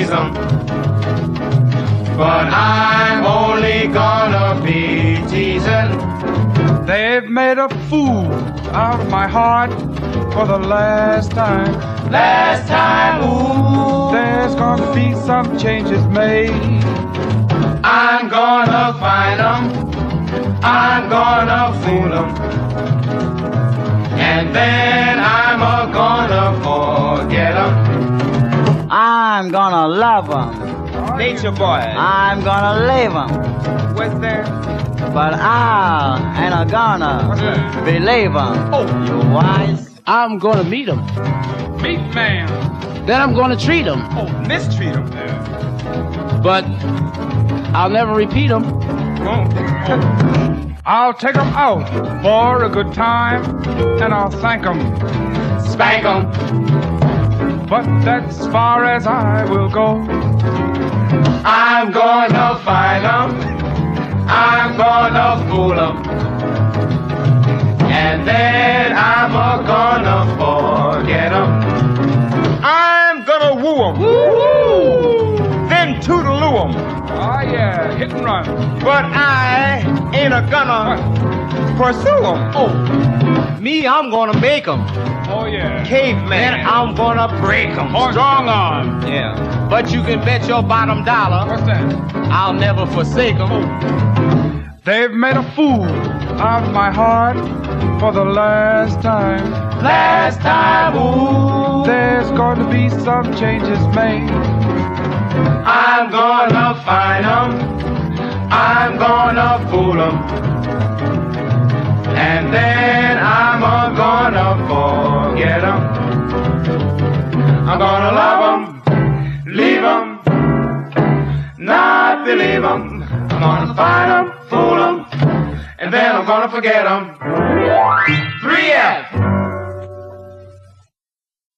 please 'em. But I'm only gonna be teasing. They've made a fool out of my heart for the last time. Last time, ooh, There's gonna be some changes made. I'm gonna find 'em. I'm gonna fool 'em. And then I'm gonna forget 'em. I'm gonna love 'em. Nature boy. I'm gonna leave 'em. What's that? But I ain't a gonna believe 'em. Oh, You wise? I'm gonna meet him. Meat man. Then I'm gonna treat him. Oh, mistreat him. But I'll never repeat him. I'll take 'em out for a good time, and I'll thank 'em. spank 'em. But that's as far as I will go. I'm gonna find 'em. I'm gonna fool 'em. And then I'm gonna forget 'em. I'm gonna woo 'em. Then toodaloo 'em. Oh yeah, hit and run. But I ain't gonna pursue 'em. Oh, me, I'm gonna make 'em. Oh yeah. Caveman, I'm gonna break 'em. Strong arm. Yeah. But you can bet your bottom dollar What's that? I'll never forsake 'em. They've made a fool out of my heart for the last time. Last time, ooh, There's going to be some changes made. I'm gonna find 'em. I'm gonna fool 'em. And then I'm gonna forget 'em. I'm gonna love 'em, leave 'em, not believe 'em. I'm gonna find 'em, fool 'em, and then I'm gonna forget 'em. 3F.